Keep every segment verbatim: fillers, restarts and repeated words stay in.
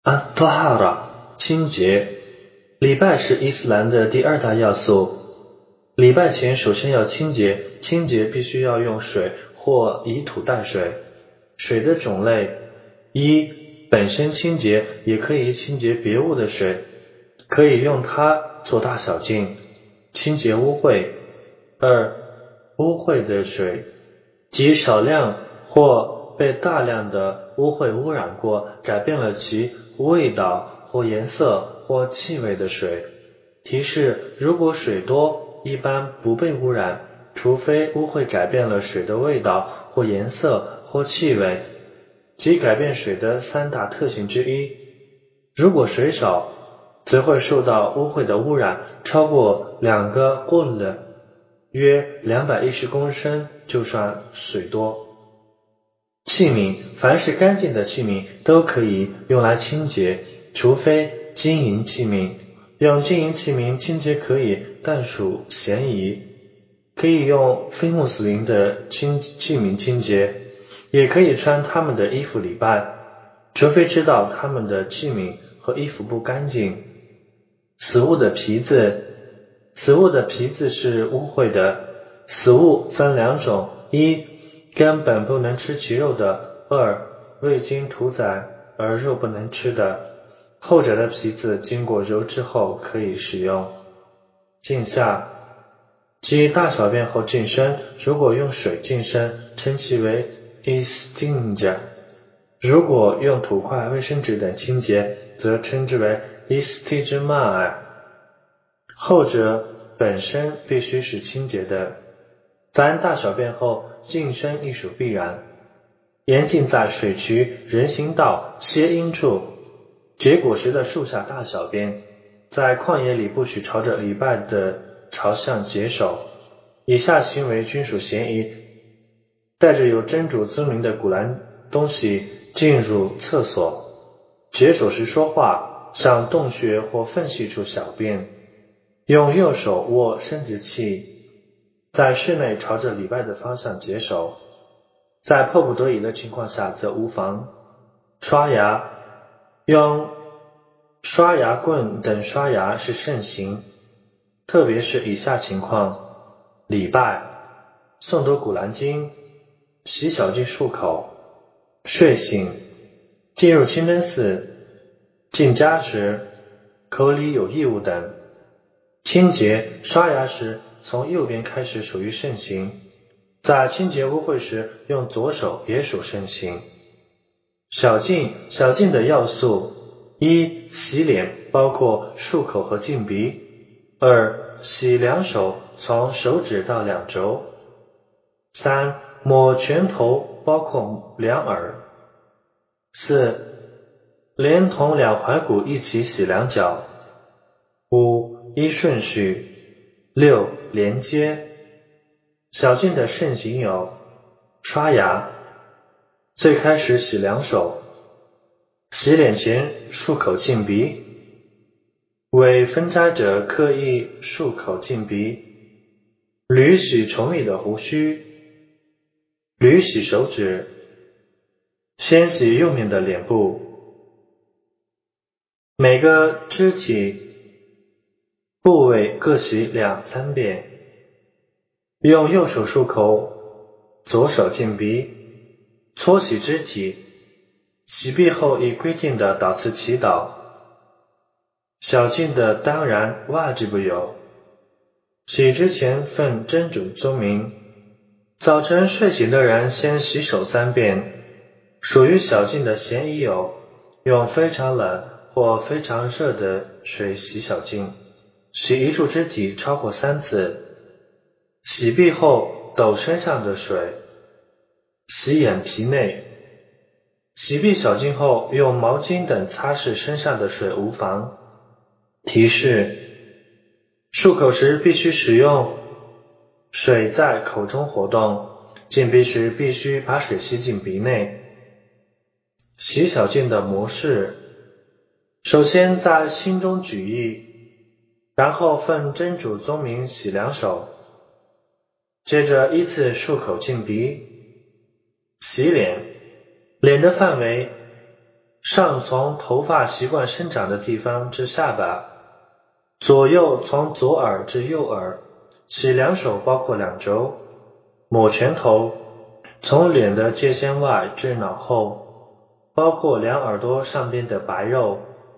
At-Tahara 清洁。礼拜是伊斯兰的第二大要素。礼拜前首先要清洁，清洁必须要用水或以土代水。水的种类：一、本身清洁，也可以清洁别物的水，可以用它做大小净，清洁污秽。二、污秽的水，即少量或被大量的污秽污染过，改变了其味道或颜色或气味的水。提示：如果水多，一般不被污染，除非污秽改变了水的味道或颜色或气味，即改变水的三大特性之一。如果水少，则会受到污秽的污染，超过两个 qul 约两百一十公升就算水多。器皿：凡是干净的器皿都可以用来清洁，除非金银器皿。用金银器皿清洁可以，但属嫌疑。可以用非穆斯林的清器皿清洁，也可以穿他们的衣服礼拜，除非知道他们的器皿和衣服不干净。死物的皮子，死物的皮子是污秽的。死物分两种：一、根本不能吃其肉的；二、未经屠宰而肉不能吃的。后者的皮子经过揉制后可以食用。净下，即大小便后净身，如果用水净身，称其为 istinja； 如果用土块、卫生纸等清洁，则称之为 istijmar。 后者本身必须是清洁的。凡大小便后净身亦属必然。严禁在水渠、人行道、歇阴处、结果时的树下大小便。在旷野里不许朝着礼拜的朝向解手。以下行为均属嫌疑：带着有真主尊名的古兰东西进入厕所，解手时说话，向洞穴或缝隙处小便，用右手握生殖器，在室内朝着礼拜的方向解手，在迫不得已的情况下则无妨。刷牙，用刷牙棍等刷牙是盛行，特别是以下情况：礼拜、诵读古兰经、洗小净漱口、睡醒、进入清真寺、进家时、口里有异物等。清洁，刷牙时从右边开始属于盛行，在清洁污秽时用左手也属盛行。小净，小净的要素：一、洗脸，包括漱口和净鼻；二、洗两手，从手指到两肘；三、抹全头，包括两耳；四、连同两踝骨一起洗两脚；五、依顺序；六、连接。小净的盛行有：刷牙，最开始洗两手，洗脸前漱口净鼻，为分斋者刻意漱口净鼻，捋洗重密的胡须，捋洗手指，先洗右面的脸部。每个肢体部位各洗两三遍，用右手漱口，左手净鼻，搓洗肢体。洗毕后以规定的祷词祈祷。小净的当然哇吉不有：洗之前奉真主宗名，早晨睡醒的人先洗手三遍。属于小净的嫌疑有：用非常冷或非常热的水洗小净，洗一处肢体超过三次，洗毕后抖身上的水，洗眼皮内。洗毕小净后，用毛巾等擦拭身上的水无妨。提示：漱口时必须使用水在口中活动，净鼻时必须把水吸进鼻内。洗小净的模式：首先在心中举意，然后奉真主宗名洗两手，接着依次漱口净鼻。洗脸，脸的范围上从头发习惯生长的地方至下巴，左右从左耳至右耳，洗两手包括两肘，抹拳头，从脸的界限外至脑后，包括两耳朵上边的白肉，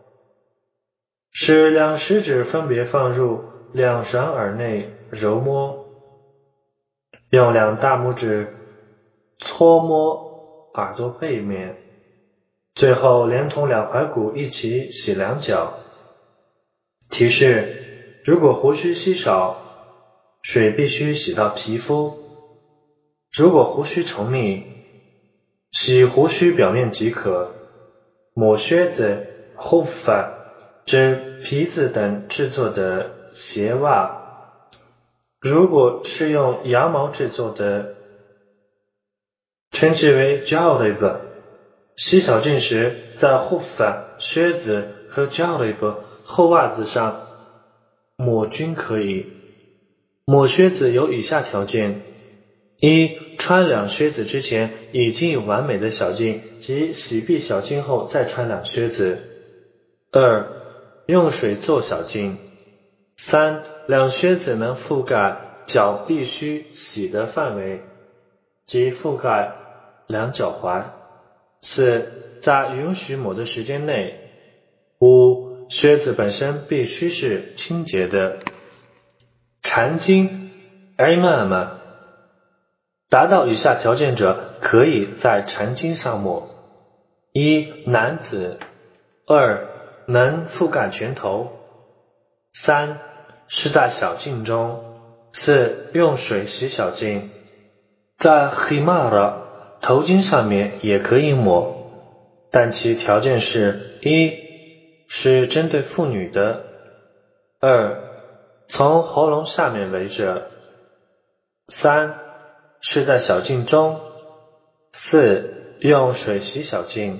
使两食指分别放入两闪耳内揉摸，用两大拇指搓摸耳朵背面，最后连同两踝骨一起洗两脚。提示：如果胡须稀少，水必须洗到皮肤；如果胡须稠密，洗胡须表面即可。抹靴子、护发、指皮子等制作的鞋袜，如果是用羊毛制作的，称之为 jalib。洗小径时，在护发、靴子和 jalib 厚袜子上抹均可以。抹靴子有以下条件：一、穿两靴子之前已经有完美的小径，即洗毕小径后再穿两靴子。二、用水做小径。三、两靴子能覆盖脚必须洗的范围，即覆盖两脚踝。四、在允许抹的时间内。五、靴子本身必须是清洁的。缠巾 imam 达到以下条件者，可以在缠巾上抹：一、男子；二、能覆盖拳头；三、是在小径中；四、用水洗小径。在 khimar 头巾上面也可以抹，但其条件是：一、是针对妇女的；二、从喉咙下面围着；三、是在小径中；四、用水洗小径；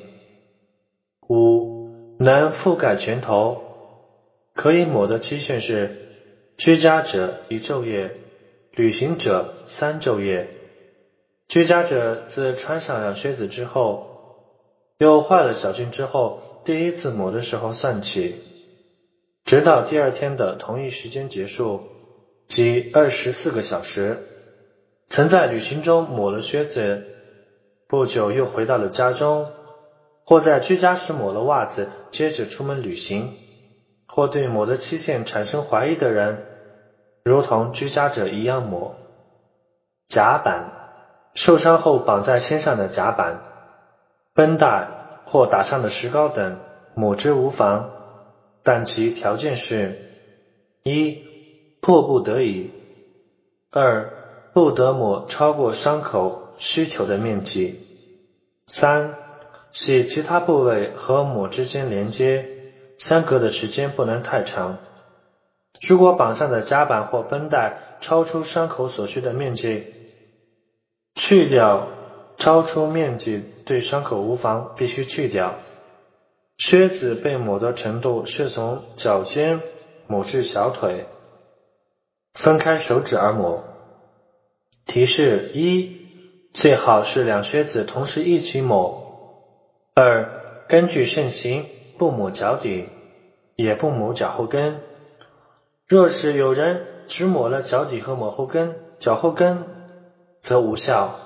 五、能覆盖拳头。可以抹的期限是：居家者一昼夜，旅行者三昼夜。居家者自穿上两靴子之后，有坏了小径之后，第一次抹的时候算起，直到第二天的同一时间结束，即二十四个小时。曾在旅行中抹了靴子，不久又回到了家中，或在居家时抹了袜子，接着出门旅行，或对抹的期限产生怀疑的人，如同居家者一样抹。甲板，受伤后绑在身上的甲板、绷带或打上的石膏等，抹之无妨，但其条件是：一、迫不得已；二、不得抹超过伤口需求的面积；三、使其他部位和抹之间连接，相隔的时间不能太长。如果绑上的夹板或绷带超出伤口所需的面积，去掉超出面积对伤口无妨，必须去掉。靴子被抹的程度是从脚尖抹至小腿，分开手指而抹。提示：一、最好是两靴子同时一起抹；二、根据盛行，不抹脚底，也不抹脚后跟。若是有人只抹了脚底和抹后跟，脚后跟则无效。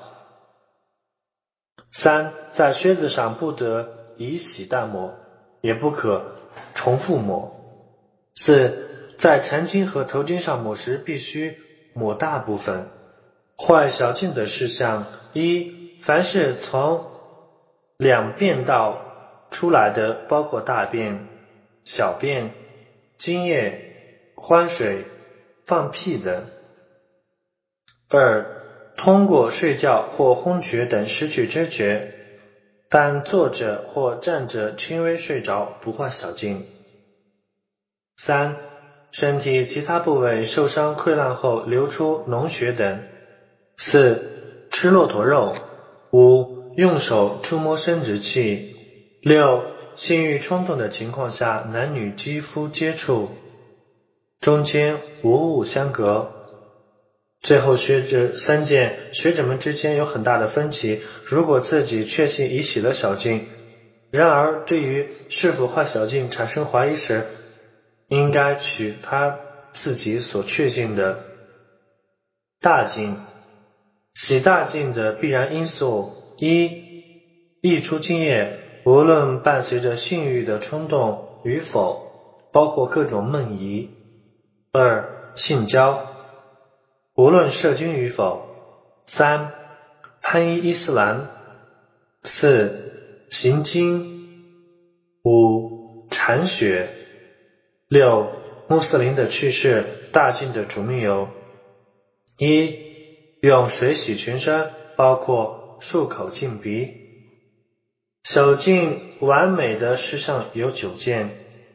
三、在靴子上不得以洗淡抹，也不可重复抹。四、在缠巾和头巾上抹时必须抹大部分。坏小径的事项：一、凡是从两便道出来的，包括大便、小便、精液、欢水、放屁等。二、通过睡觉或昏厥等失去知觉，但坐着或站着轻微睡着不坏小径。三、身体其他部位受伤溃烂后流出脓血等。四、吃骆驼肉。五、用手触摸生殖器。六、性欲冲动的情况下男女肌肤接触，中间无物相隔。最后学者三件，学者们之间有很大的分歧。如果自己确信已洗了小径， 然而对于是否坏小径产生怀疑时，应该取他自己所确信的大径。洗大径的必然因素：一、溢出精液，无论伴随着性欲的冲动与否，包括各种梦遗；二、性交，无论射精与否；三、攀依伊斯兰；四、行经；五、铲血；六、穆斯林的去世。大径的主命有：一、用水洗全身，包括漱口净鼻。小径完美的事项有九件：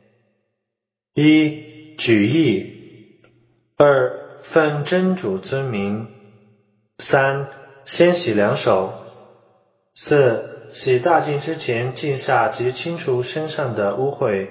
一、举义；二、奉真主尊名；三、先洗两手；四、洗大净之前净下及清除身上的污秽；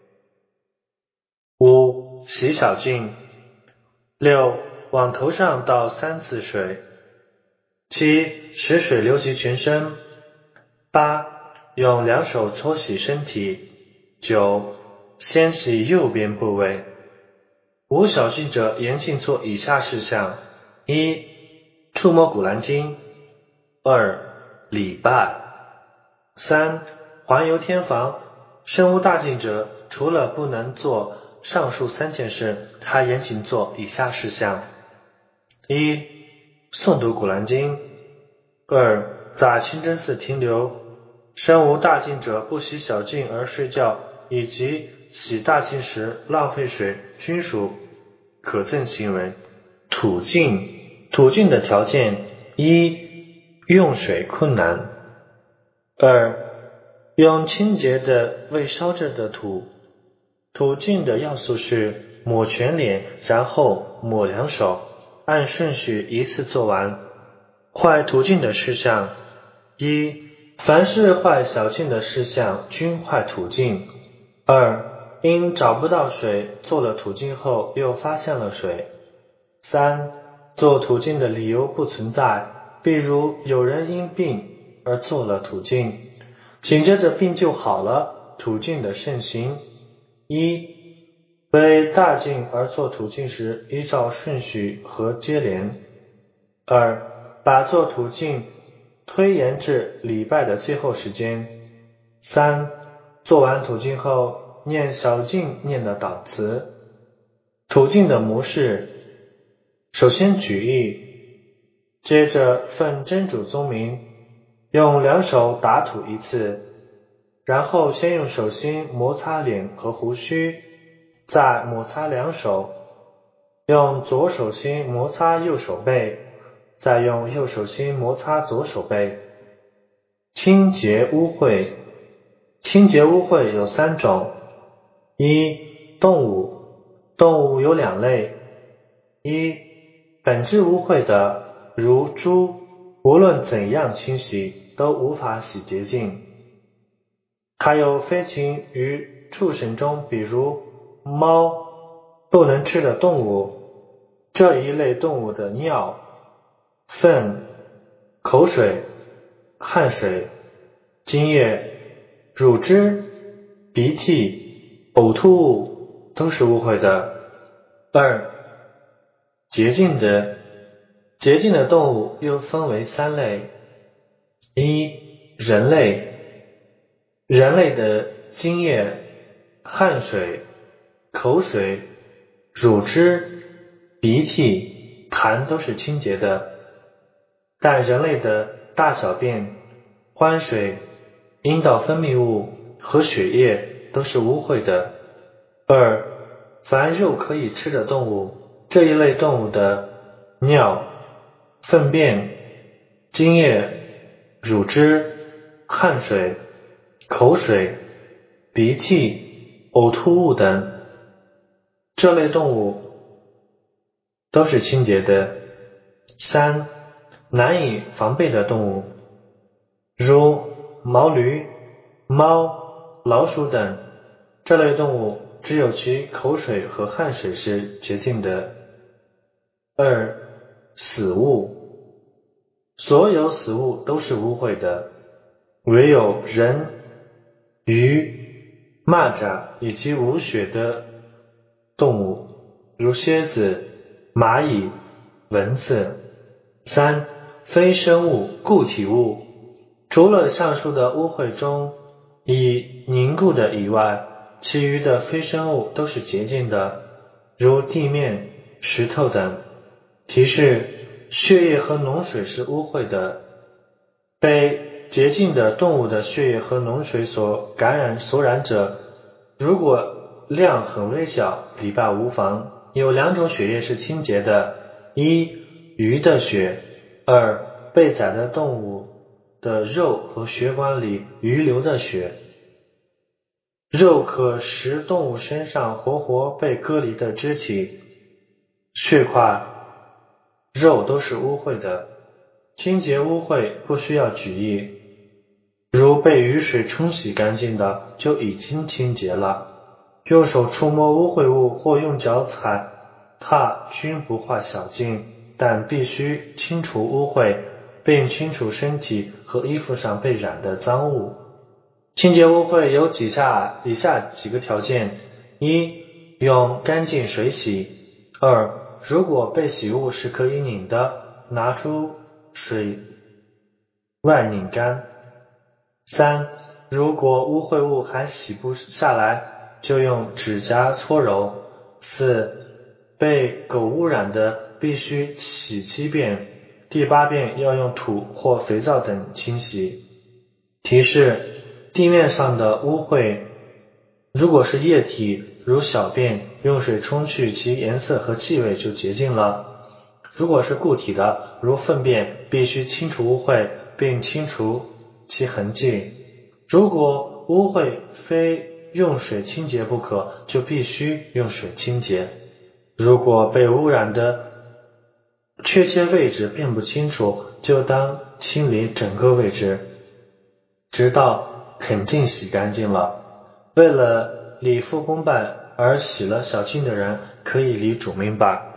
五、洗小净；六、往头上倒三次水；七、使水流及全身；八、用两手搓洗身体；九、先洗右边部位。无小净者严禁做以下事项：一、触摸古兰经；二、礼拜；三、环游天房。身无大净者，除了不能做上述三件事，还严禁做以下事项：一、诵读古兰经；二、在清真寺停留；身无大净者不洗小净而睡觉，以及洗大净时浪费水，均属可憎行为。土净，土净的条件：一、用水困难；二、用清洁的未烧制的土。土净的要素是抹全脸，然后抹两手，按顺序一次做完。坏土净的事项：一、凡是坏小净的事项均坏土净；二、因找不到水，做了土净后又发现了水；三、做土净的理由不存在，比如有人因病而做了土净，紧接着病就好了。土净的慎行：一、为大净而做土净时依照顺序和接连；二、把做土净推延至礼拜的最后时间；三、做完土净后念小净念的祷词。土净的模式：首先举义，接着奉真主宗名，用两手打土一次，然后先用手心摩擦脸和胡须，再摩擦两手，用左手心摩擦右手背，再用右手心摩擦左手背。清洁污秽，清洁污秽有三种：一、动物，动物有两类：一、本质污秽的，如猪，无论怎样清洗都无法洗洁净；还有飞禽与畜生中，比如猫，不能吃的动物，这一类动物的尿、粪、口水、汗水、精液、乳汁、鼻涕、呕吐物都是污秽的。二、洁净的，洁净的动物又分为三类：一、人类，人类的精液、汗水、口水、乳汁、鼻涕、痰都是清洁的，但人类的大小便、欢水、阴道分泌物和血液都是污秽的。二、凡肉可以吃的动物，这一类动物的尿、粪便、精液、乳汁、汗水、口水、鼻涕、呕吐物等，这类动物都是清洁的。三、难以防备的动物，如毛驴、猫、老鼠等，这类动物只有其口水和汗水是洁净的。二、死物，所有死物都是污秽的，唯有人、 鱼、蚂蚱以及无血的动物，如蝎子、蚂蚁、蚊子。三、非生物固体物，除了上述的污秽中已凝固的以外，其余的非生物都是洁净的，如地面、石头等。提示：血液和脓水是污秽的，被洁净的动物的血液和脓水所感染所染者，如果量很微小，礼拜无妨。有两种血液是清洁的：一、鱼的血；二、被宰的动物的肉和血管里余留的血。肉可食动物身上活活被割离的肢体，血块、肉都是污秽的。清洁污秽不需要举例，如被雨水冲洗干净的就已经清洁了。用手触摸污秽物或用脚踩踏均不坏小径，但必须清除污秽，并清除身体和衣服上被染的脏物。清洁污秽有以下以下几个条件：一、用干净水洗；二、如果被洗物是可以拧的，拿出水外拧干；三、如果污秽物还洗不下来，就用指甲搓揉；四、被狗污染的必须洗七遍，第八遍要用土或肥皂等清洗。提示：地面上的污秽，如果是液体，如小便，用水冲去其颜色和气味就洁净了；如果是固体的，如粪便，必须清除污秽，并清除其痕迹。如果污秽非用水清洁不可，就必须用水清洁。如果被污染的确切位置并不清楚，就当清理整个位置，直到肯定洗干净了。为了礼父公办而洗了小径的人，可以离主命吧。